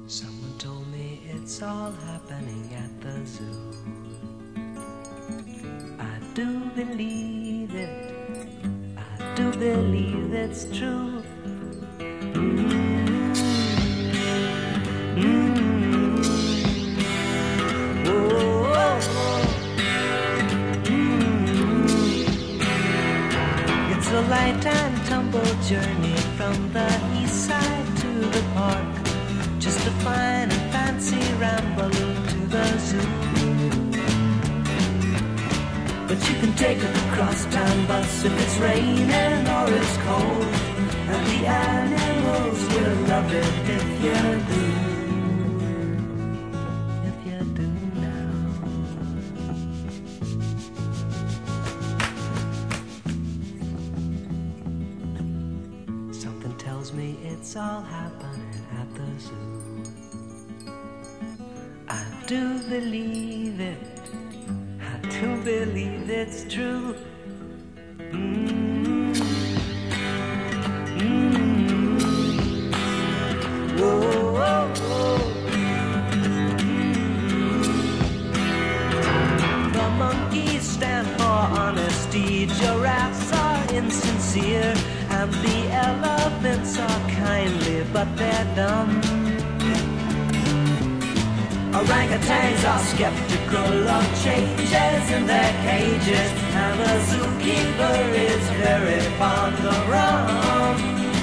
Someone told me it's all happening at the zoo. I do believe it. I do believe it's true. It's a light and tumble journey from the east side to the park. Just a fine and fancy ramble to the zoo. But you can take a crosstown bus if it's raining or it's cold, and the animals will love it if you do. If you do now. Something tells me it's all happening at the zoo. I do believe it. I do believe it's true. Whoa, whoa, whoa. The monkeys stand for honesty, giraffes are insincere, and the elephants are kindly, but they're dumb. Orangutans are skeptical of changes in their cages, and the zookeeper is very fond of rum.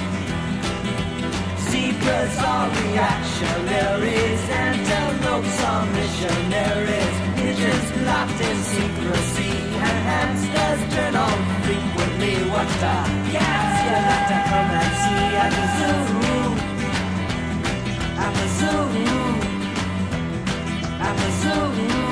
Zebras are reactionaries, antelopes are missionaries, pigeons locked in secrecy, and hamsters turn on frequently. What a gas you like to come and see at the zoo, at the zoo. I'm a zoo.